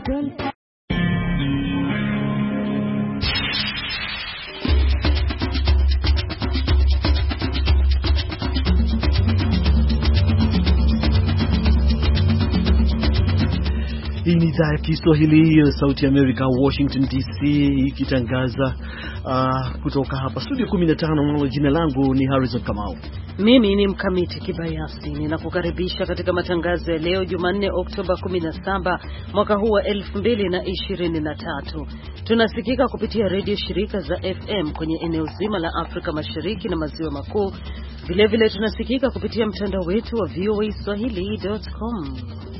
girl. Hii ni idhaa ya Kiswahili ya Sauti ya Amerika, Washington DC, ikitangaza kutoka hapa studio 15. Jina langu ni Harrison Kamau. Mimi ni Mkamiti Kibayasi. Ninakukaribisha katika matangazo ya leo Jumanne, Oktoba 17 mwaka huu wa 2023. Tunasikika kupitia redio shirika za FM kwenye eneo zima la Afrika Mashariki na Maziwa Makuu. Vilevile tunasikika kupitia mtandao wetu wa voaswahili.com.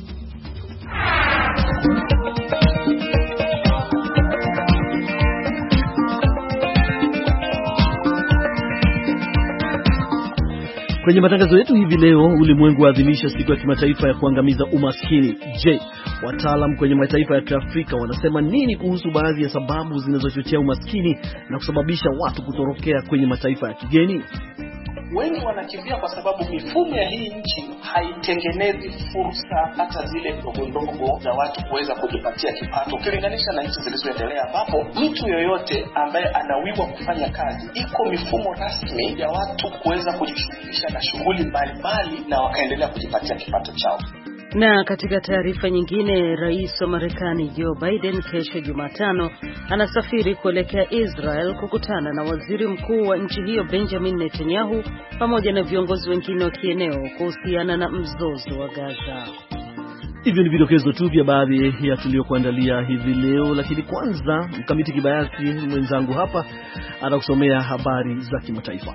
Kwenye matangazo yetu hivi leo, ulimwengu waadhimisha siku ya kimataifa ya kuangamiza umaskini. Je, wataalam kwenye mataifa ya Kiafrika wanasema nini kuhusu baadhi ya sababu zinazochochea umaskini na kusababisha watu kutorokea kwenye mataifa ya kigeni? Wengi wanakimbia kwa sababu mifumo ya hii nchi haitengenezi fursa hata zile ndogo za watu kuweza kujipatia kipato ukilinganisha na nchi zilizoendelea, ambapo mtu yoyote ambaye anawiwa kufanya kazi, iko mifumo rasmi ya watu kuweza kujishughulisha na shughuli mbalimbali na wakaendelea kujipatia kipato chao. Na katika taarifa nyingine, rais wa Marekani Joe Biden kesho Jumatano anasafiri kuelekea Israel kukutana na waziri mkuu wa nchi hiyo Benjamin Netanyahu pamoja na viongozi wengine wa kieneo kuhusiana na mzozo wa Gaza. Hivyo ni vidokezo tu vya baadhi ya tuliokuandalia hivi leo, lakini kwanza Mkamiti Kibayasi mwenzangu hapa anakusomea habari za kimataifa.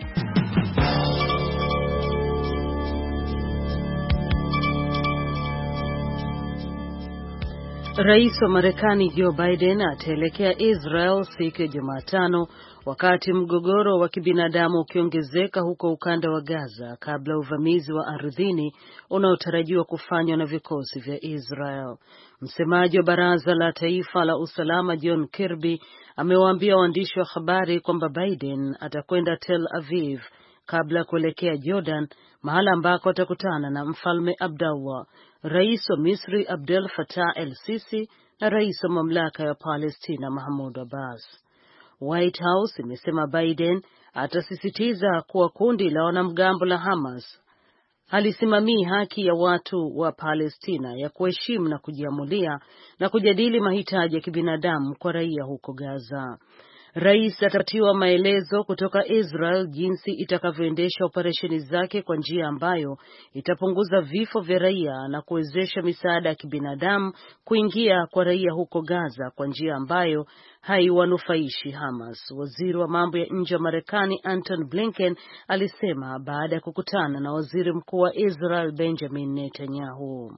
Rais wa Marekani Joe Biden ataelekea Israel siku ya Jumatano wakati mgogoro wa kibinadamu ukiongezeka huko ukanda wa Gaza kabla uvamizi wa ardhini unaotarajiwa kufanywa na vikosi vya Israel. Msemaji wa Baraza la Taifa la Usalama John Kirby amewaambia waandishi wa habari kwamba Biden atakwenda Tel Aviv kabla ya kuelekea Jordan, mahala ambako atakutana na Mfalme Abdullah, Rais wa Misri Abdel Fattah el-Sisi na Rais wa mamlaka ya Palestina Mahmoud Abbas. White House imesema Biden atasisitiza kuwa kundi la wanamgambo la Hamas halisimamii haki ya watu wa Palestina ya kuheshimu na kujiamulia na kujadili mahitaji ya kibinadamu kwa raia huko Gaza. Rais atapatiwa maelezo kutoka Israel jinsi itakavyoendesha operesheni zake kwa njia ambayo itapunguza vifo vya raia na kuwezesha misaada ya kibinadamu kuingia kwa raia huko Gaza kwa njia ambayo haiwanufaishi Hamas. Waziri wa mambo ya nje wa Marekani Anton Blinken alisema baada ya kukutana na waziri mkuu wa Israel Benjamin Netanyahu.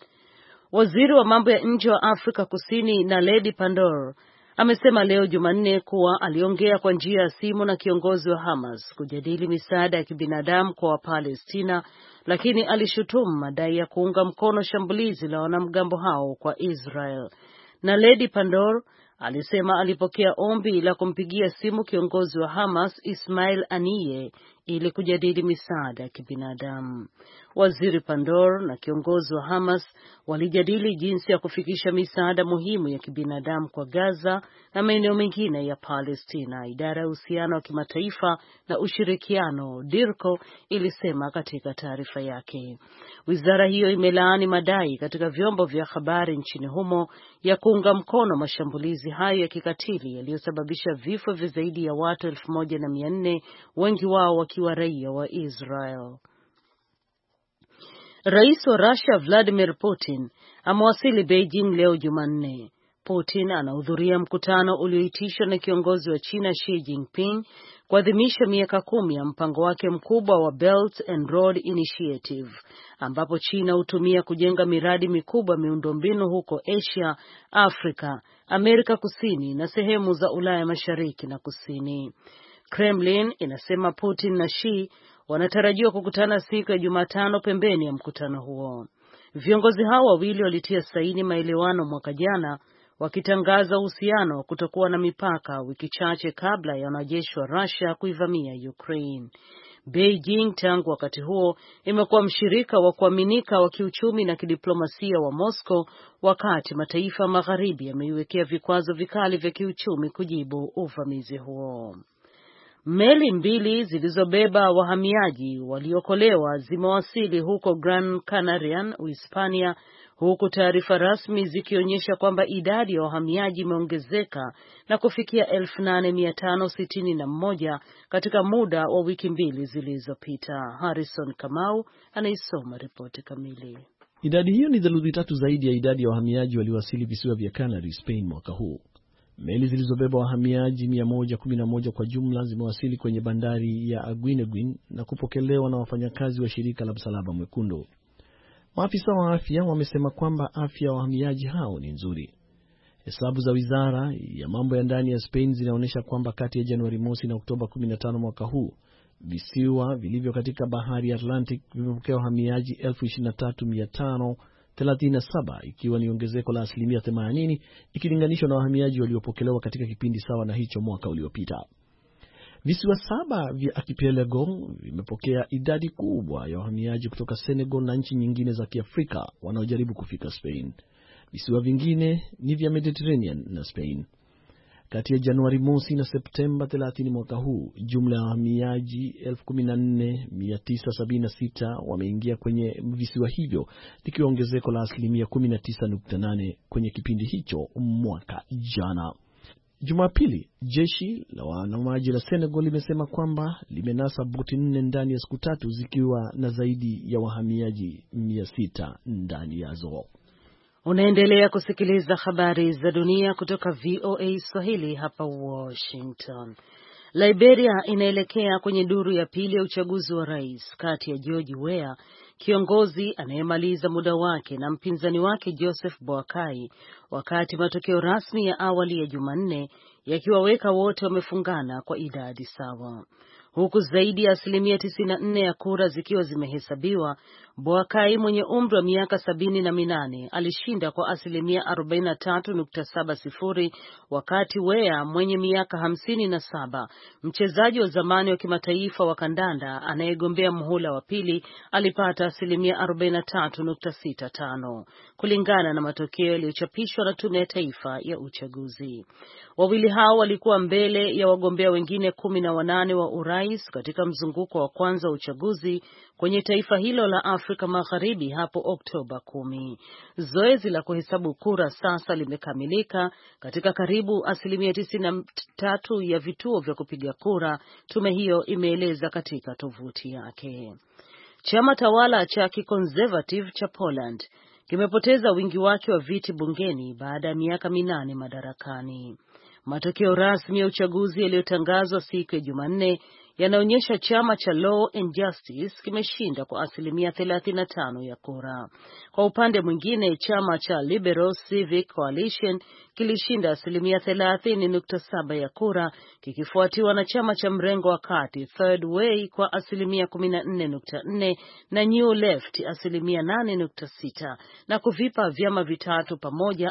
Waziri wa mambo ya nje wa Afrika Kusini Naledi Pandor amesema leo Jumanne kuwa aliongea kwa njia ya simu na kiongozi wa Hamas kujadili misaada ya kibinadamu kwa Wapalestina, lakini alishutumu madai ya kuunga mkono shambulizi la wanamgambo hao kwa Israel. Naledi Pandor alisema alipokea ombi la kumpigia simu kiongozi wa Hamas Ismail Haniyeh ili kujadili misaada ya kibinadamu. Waziri Pandor na kiongozi wa Hamas walijadili jinsi ya kufikisha misaada muhimu ya kibinadamu kwa Gaza na maeneo mengine ya Palestina. Idara ya uhusiano wa kimataifa na ushirikiano DIRCO ilisema katika taarifa yake. Wizara hiyo imelaani madai katika vyombo vya habari nchini humo ya kuunga mkono mashambulizi hayo ya kikatili yaliyosababisha vifo vya zaidi ya watu 1400, wengi wao wakiwa raia wa Israel. Rais wa Russia Vladimir Putin amewasili Beijing leo Jumanne. Putin anahudhuria mkutano ulioitishwa na kiongozi wa China Xi Jinping kuadhimisha miaka 10 ya mpango wake mkubwa wa Belt and Road Initiative, ambapo China hutumia kujenga miradi mikubwa miundombinu huko Asia, Afrika, Amerika Kusini na sehemu za Ulaya Mashariki na Kusini. Kremlin inasema Putin na Xi wanatarajiwa kukutana siku ya Jumatano pembeni ya mkutano huo. Viongozi hao wawili walitia saini maelewano mwaka jana wakitangaza uhusiano wa kutokuwa na mipaka wiki chache kabla ya wanajeshi wa Russia kuivamia Ukraine. Beijing tangu wakati huo imekuwa mshirika wa kuaminika wa kiuchumi na kidiplomasia wa Moscow, wakati mataifa magharibi yameiwekea vikwazo vikali vya kiuchumi kujibu uvamizi huo. Meli mbili zilizobeba wahamiaji waliokolewa zimewasili huko Gran Canaria, Uhispania, huku taarifa rasmi zikionyesha kwamba idadi ya wahamiaji imeongezeka na kufikia 8,561 katika muda wa wiki mbili zilizopita. Harrison Kamau anaisoma ripoti kamili. Idadi hiyo ni theluthi tatu zaidi ya idadi ya wahamiaji waliowasili visiwa vya Canary, Spain mwaka huu. Meli zilizobeba wahamiaji 111 kwa jumla zimewasili kwenye bandari ya Aguineguin na kupokelewa na wafanyakazi wa shirika la Msalaba Mwekundu. Maafisa wa afya wamesema kwamba afya ya wahamiaji hao ni nzuri. Hesabu za wizara ya mambo ya ndani ya Spain zinaonyesha kwamba kati ya Januari mosi na Oktoba 15 mwaka huu, visiwa vilivyo katika bahari ya Atlantic vimepokea wahamiaji 23,537, ikiwa ni ongezeko la 80% ikilinganishwa na wahamiaji waliopokelewa katika kipindi sawa na hicho mwaka uliopita. Visiwa 7 vya Archipelago vimepokea idadi kubwa ya wahamiaji kutoka Senegal na nchi nyingine za Kiafrika wanaojaribu kufika Spain. Visiwa vingine ni vya Mediterranean na Spain. Kati ya Januari mosi na Septemba 30 mwaka huu, jumla ya wahamiaji 14,976 wameingia kwenye visiwa hivyo, likiwa ongezeko la 19.8% kwenye kipindi hicho mwaka jana. Jumapili, jeshi la wanamaji la Senegal limesema kwamba limenasa boti 4 ndani ya siku 3 zikiwa na zaidi ya wahamiaji 600 ndani yazo. Unaendelea kusikiliza habari za dunia kutoka VOA Swahili hapa Washington. Liberia inaelekea kwenye duru ya pili ya uchaguzi wa rais kati ya George Weah, kiongozi anayemaliza muda wake, na mpinzani wake Joseph Boakai, wakati matokeo rasmi ya awali ya Jumanne yakiwaweka wote wamefungana kwa idadi sawa. Huku zaidi ya 94% ya kura zikiwa zimehesabiwa, Boakai mwenye umri wa miaka 78 alishinda kwa 43.70, wakati Weah mwenye miaka 57, mchezaji wa zamani wa kimataifa wa kandanda anayegombea muhula wa pili, alipata 43.65, kulingana na matokeo yaliyochapishwa na Tume ya Taifa ya Uchaguzi. Wawili hao walikuwa mbele ya wagombea wengine 18 wa urais katika mzunguko wa kwanza wa uchaguzi kwenye taifa hilo la Afrika Magharibi hapo Oktoba 10. Zoezi la kuhesabu kura sasa limekamilika katika karibu 93% ya vituo vya kupiga kura, tume hiyo imeeleza katika tovuti yake. Chama tawala cha kiconservative cha Poland kimepoteza wingi wake wa viti bungeni baada ya miaka 8 madarakani. Matokeo rasmi ya uchaguzi yaliyotangazwa siku ya Jumanne yanaonyesha chama cha Law and Justice kimeshinda kwa 35% ya kura. Kwa upande mwingine, chama cha Liberal Civic Coalition kilishinda 30.7% ya kura, kikifuatiwa na chama cha mrengo wa kati Third Way kwa 14.4% na New Left 8.6%, na kuvipa vyama vitatu pamoja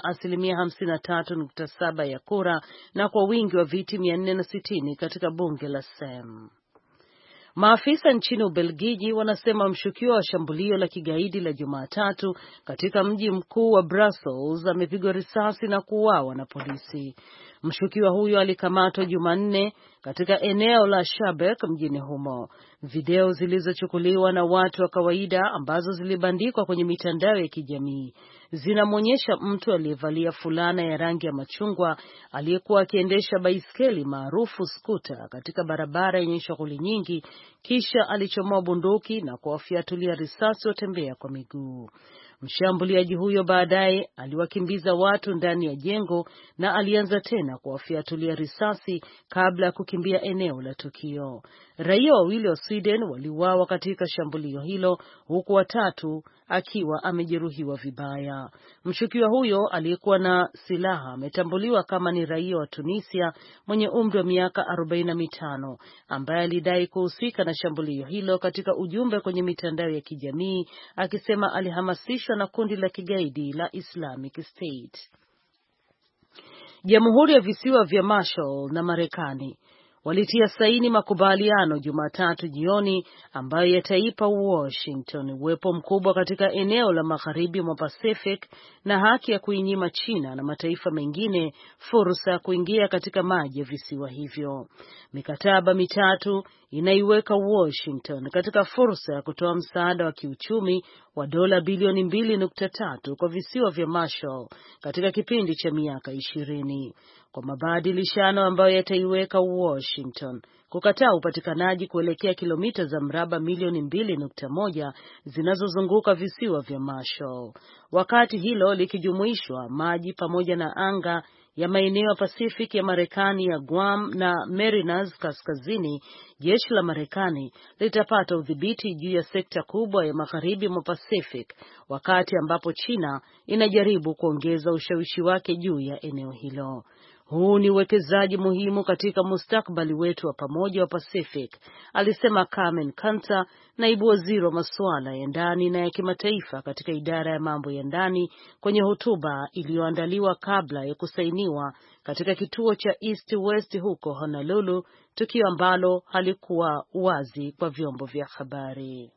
53.7% ya kura, na kwa wingi wa viti 460 katika bunge la Sejm. Maafisa nchini Ubelgiji wanasema mshukiwa wa shambulio la kigaidi la Jumatatu katika mji mkuu wa Brussels amepigwa risasi na kuuawa na polisi. Mshukiwa huyo alikamatwa Jumanne katika eneo la Schaerbeek mjini humo. Video zilizochukuliwa na watu wa kawaida ambazo zilibandikwa kwenye mitandao ya kijamii zinamwonyesha mtu aliyevalia fulana ya rangi ya machungwa aliyekuwa akiendesha baiskeli maarufu skuta katika barabara yenye shughuli nyingi, kisha alichomoa bunduki na kuwafyatulia risasi watembea kwa miguu. Mshambuliaji huyo baadaye aliwakimbiza watu ndani ya jengo na alianza tena kuwafyatulia risasi kabla ya kukimbia eneo la tukio. Raia wawili wa Sweden waliuawa katika shambulio hilo, huku watatu akiwa amejeruhiwa vibaya. Mshukiwa huyo aliyekuwa na silaha ametambuliwa kama ni raia wa Tunisia mwenye umri wa miaka 45 ambaye alidai kuhusika na shambulio hilo katika ujumbe kwenye mitandao ya kijamii, akisema alihamasishwa na kundi la kigaidi la Islamic State. Jamhuri ya Visiwa vya Marshall na Marekani walitia saini makubaliano Jumatatu jioni ambayo yataipa Washington uwepo mkubwa katika eneo la magharibi mwa Pacific na haki ya kuinyima China na mataifa mengine fursa ya kuingia katika maji ya visiwa hivyo. Mikataba mitatu inaiweka Washington katika fursa ya kutoa msaada wa kiuchumi wa dola bilioni 2.3 kwa visiwa vya Marshall katika kipindi cha miaka 20 kwa mabadilishano ambayo yataiweka Washington kukataa upatikanaji kuelekea kilomita za mraba milioni 2.1 zinazozunguka visiwa vya Marshall, wakati hilo likijumuishwa maji pamoja na anga ya maeneo ya Pacific ya Marekani ya Guam na Marianas Kaskazini. Jeshi la Marekani litapata udhibiti juu ya sekta kubwa ya magharibi mwa Pacific, wakati ambapo China inajaribu kuongeza ushawishi wake juu ya eneo hilo. Huu ni uwekezaji muhimu katika mustakabali wetu wa pamoja wa Pacific, alisema Carmen Kanta, naibu waziri wa masuala ya ndani na ya kimataifa katika idara ya mambo ya ndani, kwenye hotuba iliyoandaliwa kabla ya kusainiwa katika kituo cha East West huko Honolulu, tukio ambalo halikuwa wazi kwa vyombo vya habari.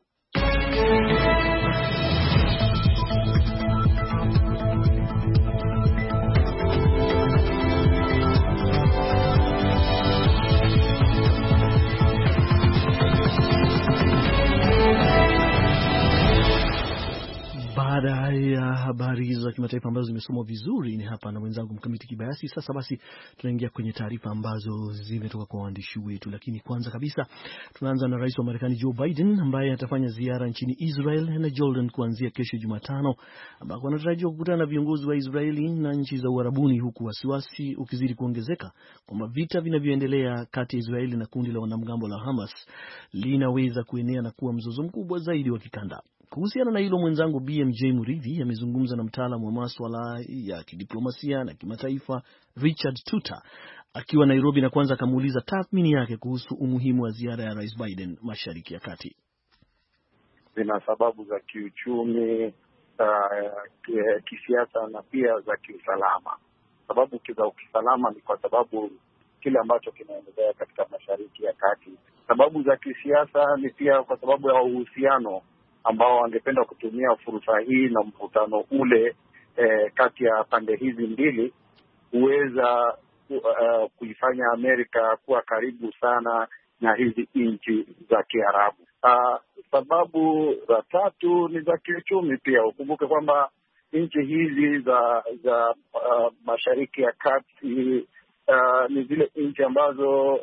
Baada ya habari hizo za kimataifa ambazo zimesomwa vizuri ni hapa na mwenzangu Mkamiti Kibayasi. Sasa basi tunaingia kwenye taarifa ambazo zimetoka kwa waandishi wetu, lakini kwanza kabisa tunaanza na Rais wa Marekani Joe Biden ambaye atafanya ziara nchini Israel na Jordan kuanzia kesho Jumatano, ambako anatarajiwa kukutana na viongozi wa Israeli na nchi za Uarabuni, huku wasiwasi ukizidi kuongezeka kwamba vita vinavyoendelea kati ya Israeli na kundi la wanamgambo la Hamas linaweza kuenea na kuwa mzozo mkubwa zaidi wa kikanda. Kuhusiana na hilo, mwenzangu BMJ Muridhi amezungumza na mtaalamu wa masuala ya kidiplomasia na kimataifa Richard Tuta akiwa Nairobi, na kwanza akamuuliza tathmini yake kuhusu umuhimu wa ziara ya Rais Biden Mashariki ya Kati. Zina sababu za kiuchumi, kisiasa na pia za kiusalama. Sababu za kiusalama ni kwa sababu kile ambacho kinaendelea katika Mashariki ya Kati. Sababu za kisiasa ni pia kwa sababu ya uhusiano ambao wangependa kutumia fursa hii na mvutano ule kati ya pande hizi mbili huweza kuifanya Amerika kuwa karibu sana na hizi nchi za Kiarabu. Sababu za tatu ni za kiuchumi pia. Ukumbuke kwamba nchi hizi za Mashariki ya Kati ni zile nchi ambazo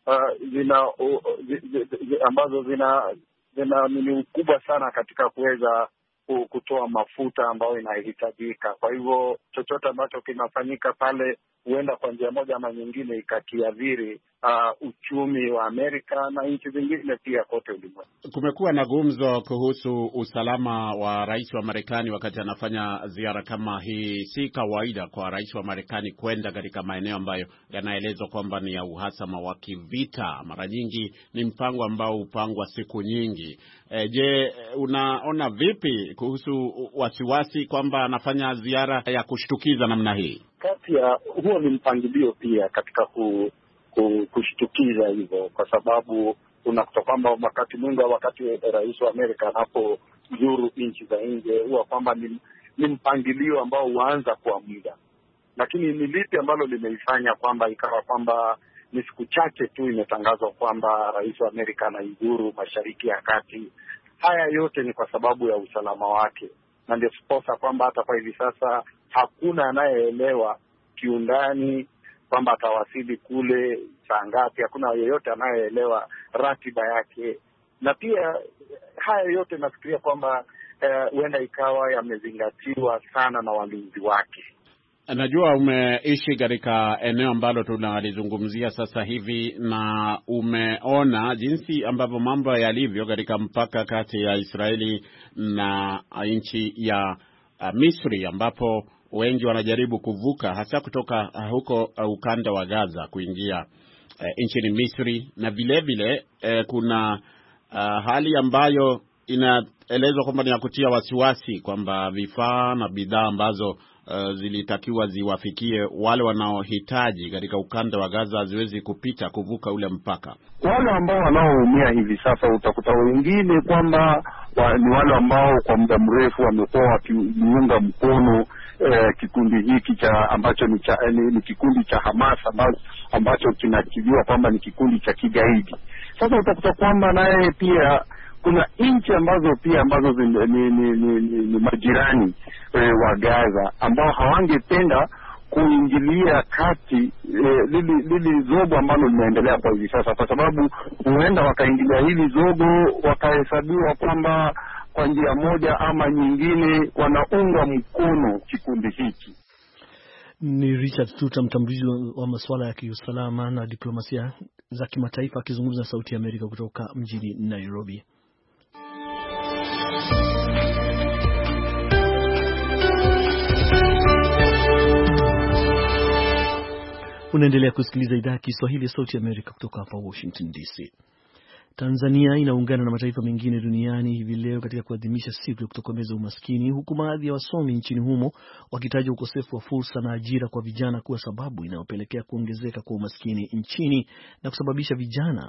zina mili kubwa sana katika kuweza kutoa mafuta ambayo inahitajika. Kwa hivyo chochote ambacho kinafanyika pale huenda kwa njia moja ama nyingine ikakiathiri uchumi wa Amerika na nchi zingine pia kote ulimwenguni. Kumekuwa na gumzo kuhusu usalama wa rais wa Marekani wakati anafanya ziara kama hii. Si kawaida kwa rais wa Marekani kwenda katika maeneo ambayo yanaelezwa kwamba ni ya uhasama wa kivita. Mara nyingi ni mpango ambao upangwa siku nyingi. Je, unaona vipi kuhusu wasiwasi kwamba anafanya ziara ya kushtukiza namna hii? Kati ya huo ni mpangilio pia katika kushtukiza hivyo, kwa sababu unakuta kwamba wakati rais wa Amerika anapozuru nchi za nje huwa kwamba ni mpangilio ambao huanza kwa muda. Lakini ni lipi ambalo limeifanya kwamba ikawa kwamba ni siku chache tu imetangazwa kwamba rais wa Amerika anaizuru Mashariki ya Kati? Haya yote ni kwa sababu ya usalama wake, na ndio sposa kwamba hata kwa hivi sasa hakuna anayeelewa kiundani kwamba atawasili kule saa ngapi. Hakuna yeyote anayeelewa ratiba yake, na pia haya yote nafikiria kwamba huenda ikawa yamezingatiwa sana na walinzi wake. Najua umeishi katika eneo ambalo tunalizungumzia sasa hivi na umeona jinsi ambavyo mambo yalivyo katika mpaka kati ya Israeli na nchi ya Misri, ambapo wengi wanajaribu kuvuka hasa kutoka huko ukanda wa Gaza kuingia nchini Misri, na vile vile kuna hali ambayo inaelezwa kwamba ni ya kutia wasiwasi kwamba vifaa na bidhaa ambazo zilitakiwa ziwafikie wale wanaohitaji katika ukanda wa Gaza haziwezi kupita kuvuka ule mpaka? Wale ambao wanaoumia hivi sasa utakuta wengine kwamba ni wale ambao kwa muda mrefu wamekuwa wakiunga mkono kikundi hiki cha ambacho ni kikundi cha Hamas ambacho kinakijua kwamba ni kikundi cha kigaidi. Sasa utakuta kwamba naye pia kuna nchi ambazo ni majirani wa Gaza ambao hawangependa kuingilia kati lili zogo ambalo linaendelea kwa hivi sasa, kwa sababu huenda wakaingilia hili zogo wakahesabiwa kwamba kwa njia moja ama nyingine wanaunga mkono kikundi hiki. Ni Richard Tuta, mtambuzi wa masuala ya kiusalama na diplomasia za kimataifa, akizungumza na Sauti ya Amerika kutoka mjini Nairobi. Unaendelea kusikiliza idhaa ya Kiswahili ya Sauti ya Amerika kutoka hapa Washington DC. Tanzania inaungana na mataifa mengine duniani hivi leo katika kuadhimisha siku ya kutokomeza umaskini, huku baadhi ya wasomi nchini humo wakitaja ukosefu wa fursa na ajira kwa vijana kuwa sababu inayopelekea kuongezeka kwa umaskini nchini na kusababisha vijana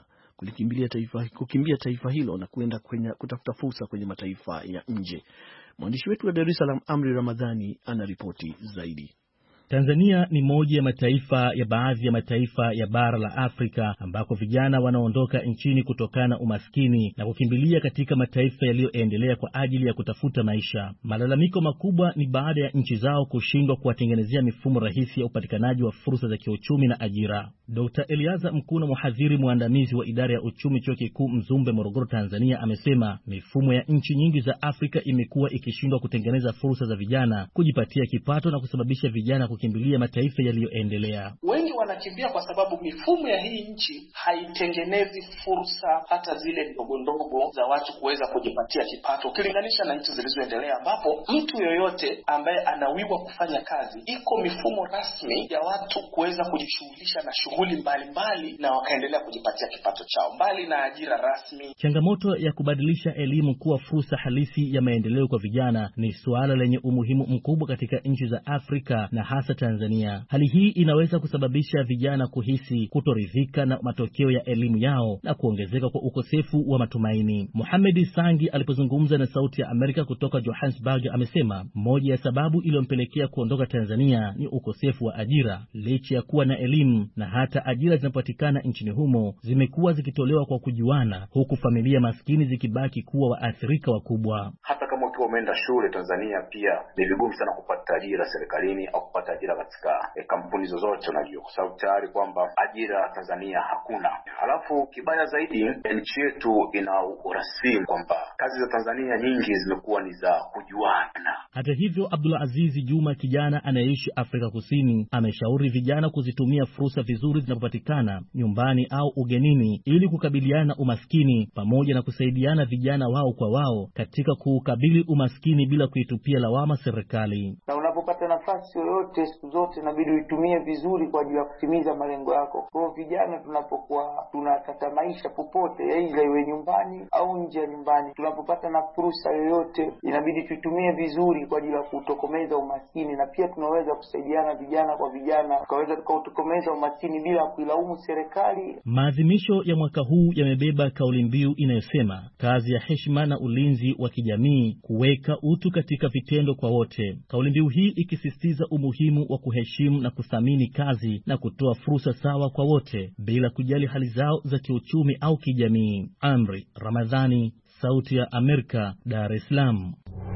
kukimbia taifa hilo na kuenda kutafuta fursa kwenye mataifa ya nje. Mwandishi wetu wa Dar es Salaam Amri Ramadhani anaripoti zaidi. Tanzania ni moja ya mataifa ya baadhi ya mataifa ya bara la Afrika ambako vijana wanaondoka nchini kutokana na umaskini na kukimbilia katika mataifa yaliyoendelea kwa ajili ya kutafuta maisha. Malalamiko makubwa ni baada ya nchi zao kushindwa kuwatengenezea mifumo rahisi ya upatikanaji wa fursa za kiuchumi na ajira. Dr. Eliaza Mkuna, mhadhiri mwandamizi wa idara ya uchumi Chuo Kikuu Mzumbe, Morogoro, Tanzania, amesema mifumo ya nchi nyingi za Afrika imekuwa ikishindwa kutengeneza fursa za vijana kujipatia kipato na kusababisha vijana kukimbilia mataifa yaliyoendelea. Wengi wanakimbia kwa sababu mifumo ya hii nchi haitengenezi fursa hata zile ndogo ndogo za watu kuweza kujipatia kipato, ukilinganisha na nchi zilizoendelea ambapo mtu yoyote ambaye anawiwa kufanya kazi, iko mifumo rasmi ya watu kuweza kujishughulisha na shughuli mbalimbali na wakaendelea kujipatia kipato chao mbali na ajira rasmi. Changamoto ya kubadilisha elimu kuwa fursa halisi ya maendeleo kwa vijana ni suala lenye umuhimu mkubwa katika nchi za Afrika na hasa Tanzania. Hali hii inaweza kusababisha vijana kuhisi kutoridhika na matokeo ya elimu yao na kuongezeka kwa ukosefu wa matumaini. Mohamed Sangi alipozungumza na Sauti ya Amerika kutoka Johannesburg amesema moja ya sababu iliyompelekea kuondoka Tanzania ni ukosefu wa ajira. Licha ya kuwa na elimu na hata ajira zinapatikana nchini humo zimekuwa zikitolewa kwa kujuana, huku familia maskini zikibaki kuwa waathirika wakubwa. Hata kama ukiwa umeenda shule Tanzania, pia ni vigumu sana kupata ajira serikalini au kupata ajira katika kampuni zozote, unajua, kwa sababu tayari kwamba ajira Tanzania hakuna. Halafu kibaya zaidi, nchi yetu ina urasimu kwamba kazi za Tanzania nyingi zimekuwa ni za kujuana. Hata hivyo, Abdul Aziz Juma, kijana anayeishi Afrika Kusini, ameshauri vijana kuzitumia fursa vizuri zinapopatikana nyumbani au ugenini ili kukabiliana na umaskini pamoja na kusaidiana vijana wao kwa wao katika kukabili umaskini bila kuitupia lawama serikali. Na unapopata nafasi yoyote siku zote inabidi uitumie vizuri kwa ajili ya kutimiza malengo yako. Kwa vijana tunapokuwa tunataka maisha popote, aidha iwe nyumbani au nje ya nyumbani, tunapopata na fursa yoyote inabidi tuitumie vizuri kwa ajili ya kutokomeza umaskini, na pia tunaweza kusaidiana vijana kwa vijana tukaweza kutokomeza umaskini bila kuilaumu serikali. Maadhimisho ya mwaka huu yamebeba kauli mbiu inayosema kazi ya heshima na ulinzi wa kijamii, kuweka utu katika vitendo kwa wote. Kauli mbiu hii ikisisitiza umuhimu wa kuheshimu na kuthamini kazi na kutoa fursa sawa kwa wote bila kujali hali zao za kiuchumi au kijamii. Amri Ramadhani, Sauti ya Amerika, Dar es Salaam.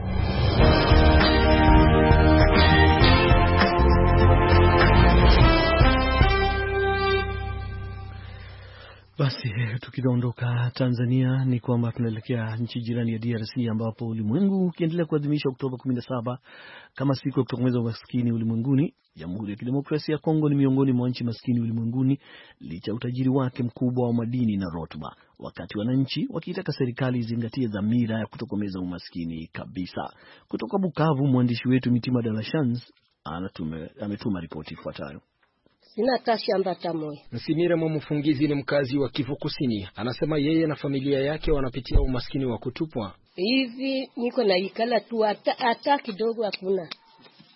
Basi tukiondoka Tanzania ni kwamba tunaelekea nchi jirani ya DRC ambapo ulimwengu ukiendelea kuadhimisha Oktoba 17 kama siku ya kutokomeza umaskini ulimwenguni. Jamhuri ya Kidemokrasia ya Kongo ni miongoni mwa nchi maskini ulimwenguni licha utajiri wake mkubwa wa madini na rutuba, wakati wananchi wakiitaka serikali izingatie dhamira ya kutokomeza umaskini kabisa. Kutoka Bukavu, mwandishi wetu Mitima de la Chance ametuma ripoti ifuatayo. Sina tashamba tamoya. Nsimira Mwamufungizi ni mkazi wa Kivu Kusini. Anasema yeye na familia yake wanapitia umaskini wa kutupwa. Hivi niko na ikala tu hata kidogo hakuna.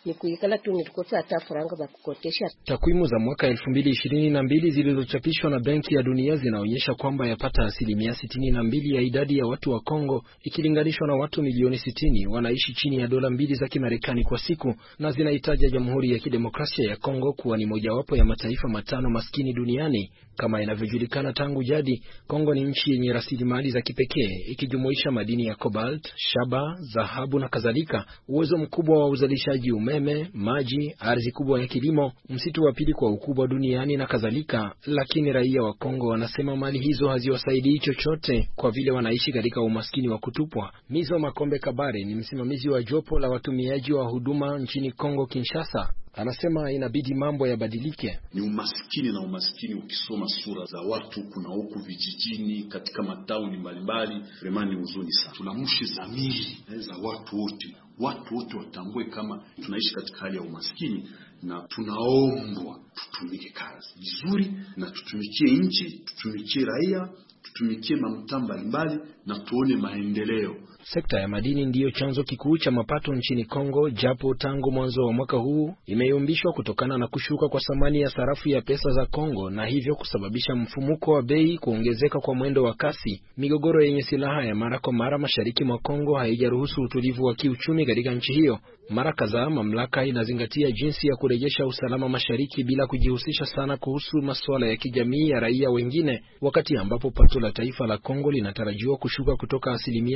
ni kuikala tu nilikosa hata faranga za kukotesha. Takwimu za mwaka 2022 zilizochapishwa na Benki ya Dunia zinaonyesha kwamba yapata 62% ya idadi ya watu wa Kongo ikilinganishwa na watu milioni 60 wanaishi chini ya dola 2 za Kimarekani kwa siku, na zinahitaji Jamhuri ya Kidemokrasia ya Kongo kuwa ni mojawapo ya mataifa matano maskini duniani. Kama inavyojulikana tangu jadi, Kongo ni nchi yenye rasilimali za kipekee ikijumuisha madini ya cobalt, shaba, dhahabu na kadhalika, uwezo mkubwa wa uzalishaji umeme, maji, ardhi kubwa ya kilimo, msitu wa pili kwa ukubwa duniani na kadhalika. Lakini raia wa Kongo wanasema mali hizo haziwasaidii chochote kwa vile wanaishi katika umaskini wa kutupwa. Mizo Makombe Kabare ni msimamizi wa jopo la watumiaji wa huduma nchini Kongo Kinshasa. Anasema inabidi mambo yabadilike. Ni umaskini, na umaskini ukisoma sura za watu kuna huku vijijini katika matauni mbalimbali, remani huzuni sana. Tunamushi dhamiri za watu wote. Watu wote watambue kama tunaishi katika hali ya umaskini, na tunaombwa tutumike kazi vizuri na tutumikie nchi, tutumikie raia, tutumikie mamtaa mbalimbali na tuone maendeleo. Sekta ya madini ndiyo chanzo kikuu cha mapato nchini Kongo, japo tangu mwanzo wa mwaka huu imeyumbishwa kutokana na kushuka kwa thamani ya sarafu ya pesa za Kongo, na hivyo kusababisha mfumuko wa bei kuongezeka kwa mwendo wa kasi. Migogoro yenye silaha ya mara kwa mara mashariki mwa Kongo haijaruhusu utulivu wa kiuchumi katika nchi hiyo. Mara kadhaa mamlaka inazingatia jinsi ya kurejesha usalama mashariki bila kujihusisha sana kuhusu masuala ya kijamii ya raia wengine, wakati ambapo pato la taifa la Kongo linatarajiwa kushuka kutoka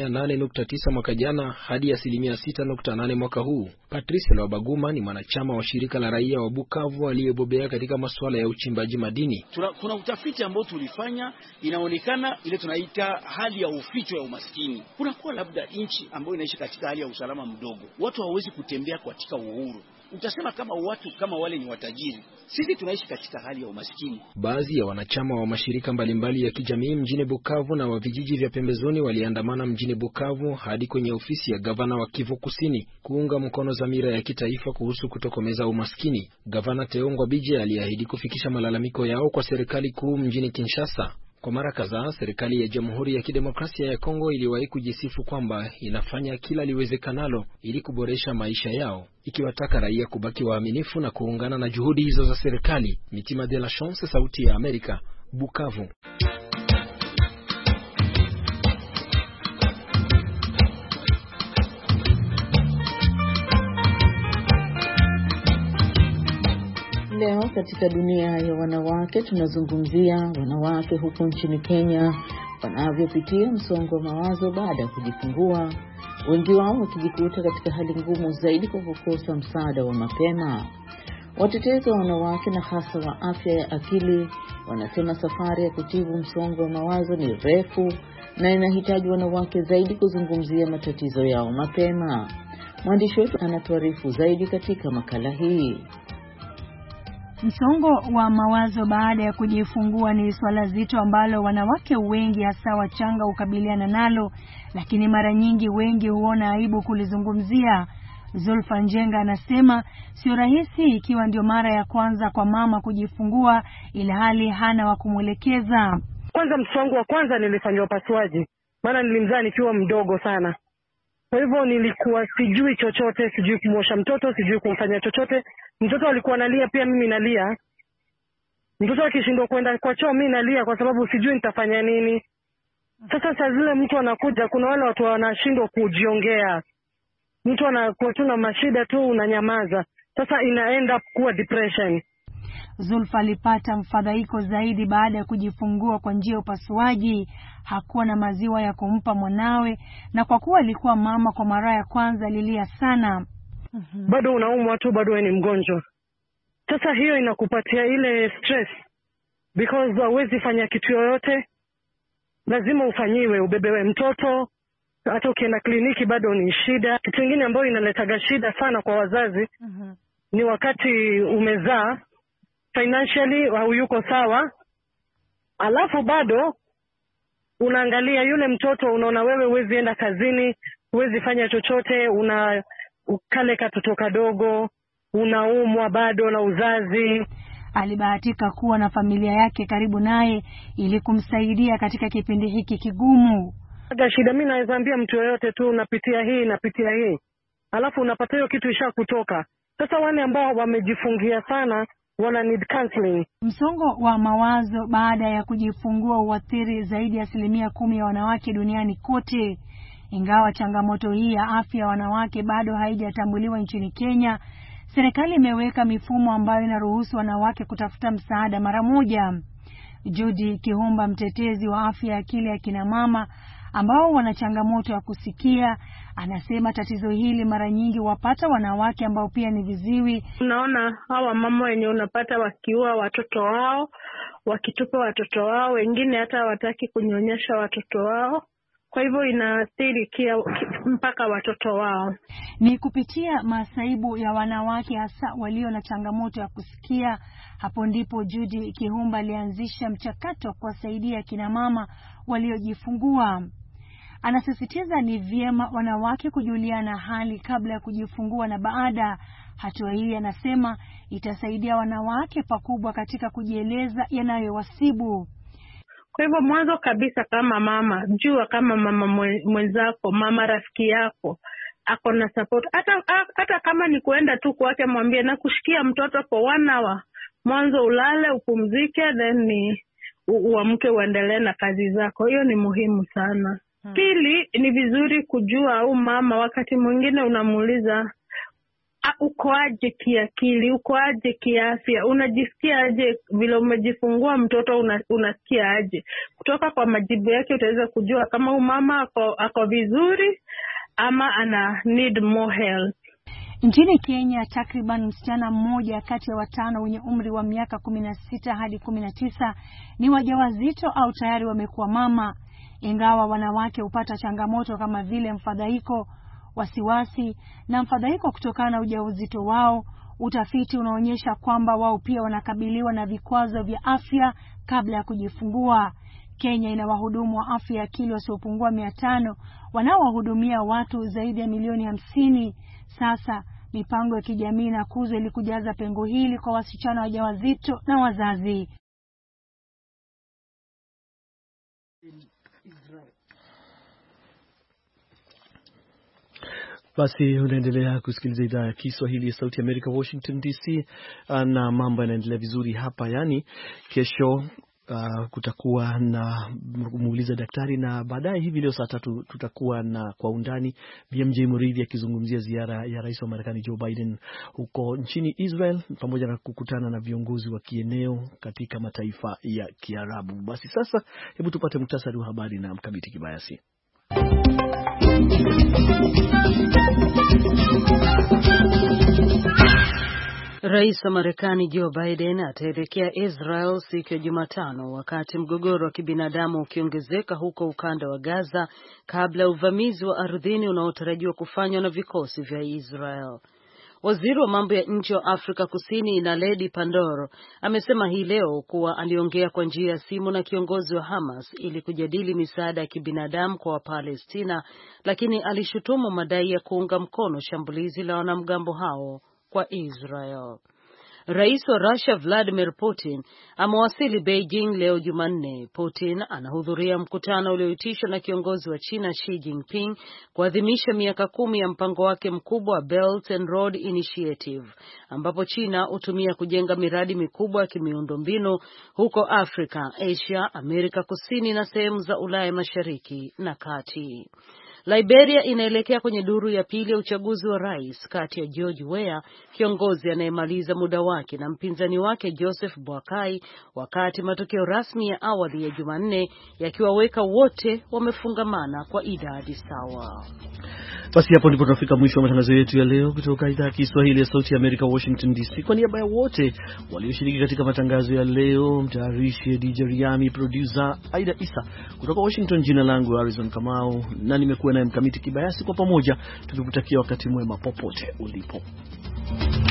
8.9 mwaka jana hadi 6.8 mwaka huu. Patrice Lwabaguma ni mwanachama wa shirika la raia wa Bukavu aliyebobea katika masuala ya uchimbaji madini. Kuna utafiti ambao tulifanya, inaonekana ile tunaita hali ya uficho ya umaskini. Kuna kwa labda nchi ambayo inaishi katika hali ya usalama mdogo, watu hawawezi kutembea katika uhuru. Utasema kama watu kama wale ni watajiri, sisi tunaishi katika hali ya umaskini. Baadhi ya wanachama wa mashirika mbalimbali ya kijamii mjini Bukavu na wa vijiji vya pembezoni waliandamana mjini Bukavu hadi kwenye ofisi ya gavana wa Kivu Kusini kuunga mkono dhamira ya kitaifa kuhusu kutokomeza umaskini. Gavana Teongwa Bije aliahidi kufikisha malalamiko yao kwa serikali kuu mjini Kinshasa. Kwa mara kadhaa serikali ya Jamhuri ya Kidemokrasia ya Kongo iliwahi kujisifu kwamba inafanya kila liwezekanalo ili kuboresha maisha yao, ikiwataka raia kubaki waaminifu na kuungana na juhudi hizo za serikali. Mitima de la Chance, Sauti ya Amerika, Bukavu. Leo katika dunia ya wanawake tunazungumzia wanawake huko nchini Kenya wanavyopitia msongo wa mawazo baada ya kujifungua, wengi wao wakijikuta katika hali ngumu zaidi kwa kukosa msaada wa mapema. Watetezi wa wanawake na hasa wa afya ya akili wanasema safari ya kutibu msongo wa mawazo ni refu na inahitaji wanawake zaidi kuzungumzia matatizo yao mapema. Mwandishi wetu anatuarifu zaidi katika makala hii. Msongo wa mawazo baada ya kujifungua ni swala zito ambalo wanawake wengi hasa wachanga hukabiliana nalo, lakini mara nyingi wengi huona aibu kulizungumzia. Zulfa Njenga anasema sio rahisi ikiwa ndio mara ya kwanza kwa mama kujifungua ila hali hana wa kumwelekeza. Kwanza msongo wa kwanza nilifanywa upasuaji, maana nilimzaa nikiwa mdogo sana. Kwa hivyo nilikuwa sijui chochote, sijui kumosha mtoto, sijui kumfanya chochote. Mtoto alikuwa analia pia mimi nalia. Mtoto akishindwa kwenda kwa choo mimi nalia kwa sababu sijui nitafanya nini. Sasa saa zile mtu anakuja, kuna wale watu wanashindwa kujiongea. Mtu anakuwa tu na mashida tu unanyamaza. Sasa inaenda kuwa depression. Zulfa alipata mfadhaiko zaidi baada ya kujifungua kwa njia ya upasuaji. Hakuwa na maziwa ya kumpa mwanawe, na kwa kuwa alikuwa mama kwa mara ya kwanza alilia sana. Bado unaumwa tu, bado wewe ni mgonjwa. Sasa hiyo inakupatia ile stress because huwezi fanya kitu yoyote. Lazima ufanyiwe, ubebewe mtoto. Hata ukienda kliniki bado ni shida. Kitu kingine ambayo inaletaga shida sana kwa wazazi ni wakati umezaa, financially hayuko sawa, alafu bado unaangalia yule mtoto, unaona wewe huwezi enda kazini, huwezi fanya chochote, una kale katoto kadogo, unaumwa bado na uzazi. Alibahatika kuwa na familia yake karibu naye ili kumsaidia katika kipindi hiki kigumu. Shida mimi naweza ambia mtu yoyote tu, napitia hii, alafu unapata hiyo kitu isha kutoka, Sasa wale ambao wamejifungia sana wana need counseling. Msongo wa mawazo baada ya kujifungua huathiri zaidi ya 10% ya wanawake duniani kote. Ingawa changamoto hii ya afya ya wanawake bado haijatambuliwa nchini Kenya, serikali imeweka mifumo ambayo inaruhusu wanawake kutafuta msaada mara moja. Judy Kihumba, mtetezi wa afya ya akili ya kina mama ambao wana changamoto ya kusikia, anasema tatizo hili mara nyingi wapata wanawake ambao pia ni viziwi. Unaona hawa mama wenye unapata wakiua watoto wao, wakitupa watoto wao, wengine hata hawataki kunyonyesha watoto wao. Kwa hivyo inaathiri mpaka watoto wao. Ni kupitia masaibu ya wanawake hasa walio na changamoto ya kusikia, hapo ndipo Judy Kihumba alianzisha mchakato kuwasaidia kina mama waliojifungua. Anasisitiza ni vyema wanawake kujuliana hali kabla ya kujifungua na baada. Hatua hii anasema itasaidia wanawake pakubwa katika kujieleza yanayowasibu. Kwa hivyo mwanzo kabisa kama mama, jua kama mama mwenzako, mama rafiki yako ako na support. Hata kama ni kuenda tu kwake, mwambie na kushikia mtoto for 1 hour. Mwanzo ulale, upumzike, then ni uamke uendelee na kazi zako. Hiyo ni muhimu sana. Pili, ni vizuri kujua au mama wakati mwingine unamuuliza uko aje kiakili, uko aje kiafya, unajisikia aje vile umejifungua mtoto, unasikia aje. Kutoka kwa majibu yake utaweza kujua kama huyu mama ako vizuri ama ana need more help. Nchini Kenya, takriban msichana mmoja kati ya 5 wenye umri wa miaka 16 hadi 19 ni wajawazito au tayari wamekuwa mama. Ingawa wanawake hupata changamoto kama vile mfadhaiko, wasiwasi na mfadhaiko kutokana na ujauzito wao, utafiti unaonyesha kwamba wao pia wanakabiliwa na vikwazo vya afya kabla ya kujifungua. Kenya ina wahudumu wa afya ya akili wasiopungua 500 wanaowahudumia watu zaidi ya milioni 50. Sasa mipango ya kijamii inakuzwa ili kujaza pengo hili kwa wasichana wajawazito na wazazi. Basi unaendelea kusikiliza idhaa ya Kiswahili ya Sauti ya Amerika, Washington DC, na mambo yanaendelea vizuri hapa. Yani kesho kutakuwa na muuliza daktari, na baadaye hivi leo saa 3 tutakuwa na kwa undani BMJ Muridhi akizungumzia ziara ya Rais wa Marekani Joe Biden huko nchini Israel pamoja na kukutana na viongozi wa kieneo katika mataifa ya Kiarabu. Basi sasa hebu tupate muhtasari wa habari na Mkamiti Kibayasi. Rais wa Marekani Joe Biden ataelekea Israel siku ya Jumatano wakati mgogoro wa kibinadamu ukiongezeka huko ukanda wa Gaza kabla ya uvamizi wa ardhini unaotarajiwa kufanywa na vikosi vya Israel. Waziri wa mambo ya nje wa Afrika Kusini Naledi Pandor amesema hii leo kuwa aliongea kwa njia ya simu na kiongozi wa Hamas ili kujadili misaada ya kibinadamu kwa Wapalestina, lakini alishutumu madai ya kuunga mkono shambulizi la wanamgambo hao kwa Israel. Rais wa Russia Vladimir Putin amewasili Beijing leo Jumanne. Putin anahudhuria mkutano ulioitishwa na kiongozi wa China Xi Jinping kuadhimisha miaka 10 ya mpango wake mkubwa wa Belt and Road Initiative, ambapo China hutumia kujenga miradi mikubwa ya kimiundombinu huko Afrika, Asia, Amerika Kusini na sehemu za Ulaya Mashariki na Kati. Liberia inaelekea kwenye duru ya pili ya uchaguzi wa rais kati ya George Weah, kiongozi anayemaliza muda wake, na mpinzani wake Joseph Boakai, wakati matokeo rasmi ya awali ya Jumanne yakiwaweka wote wamefungamana kwa idadi sawa. Basi hapo ndipo tunafika mwisho wa matangazo yetu ya leo kutoka idhaa ya Kiswahili ya Sauti ya Amerika, Washington DC. Kwa niaba ya wote walioshiriki katika matangazo ya leo, mtayarishi DJ Riami, producer Aida Isa kutoka Washington, jina langu Harrison Kamau na nimekuwa naye Mkamiti Kibayasi, kwa pamoja tukikutakia wakati mwema popote ulipo.